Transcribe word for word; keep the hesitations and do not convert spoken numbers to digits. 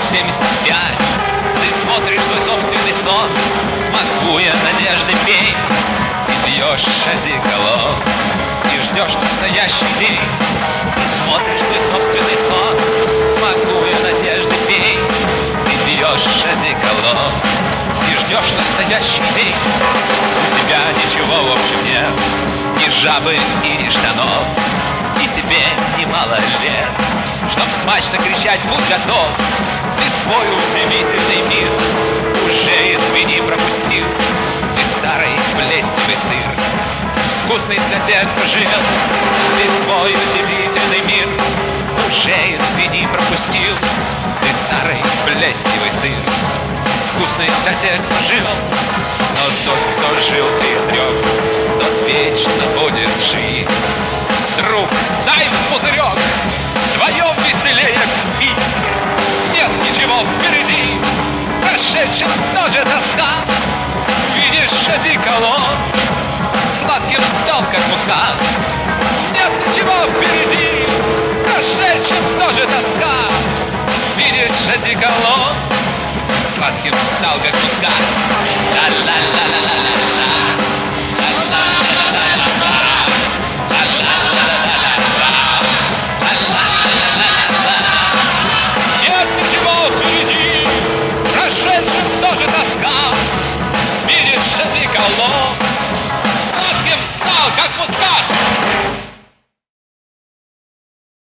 семьдесят пять. Ты смотришь свой собственный сон, смакуя надежды пей, и пьешь одеколон, и ждешь настоящий день. Ты смотришь свой собственный сон, смакуя надежды пей, и пьешь одеколон, и ждешь настоящий день. У тебя ничего в общем нет, ни жабы и ни штанов, и тебе немало лет, чтоб смачно кричать «Будь готов!» Ты свой удивительный мир уже, извини, пропустил. Ты старый плесневый сыр, вкусный для тех, кто жил. Ты свой удивительный мир уже, извини, пропустил. Ты старый плесневый сыр, вкусный для тех, кто жил. Но тот, кто жил, ты изрек, тот вечно будет жить. Друг, дай пузырек, вдвоем веселее пить. Нет ничего впереди, прошедшим тоже тоска. Видишь одеколон, сладким стал, как мускат. Нет ничего впереди,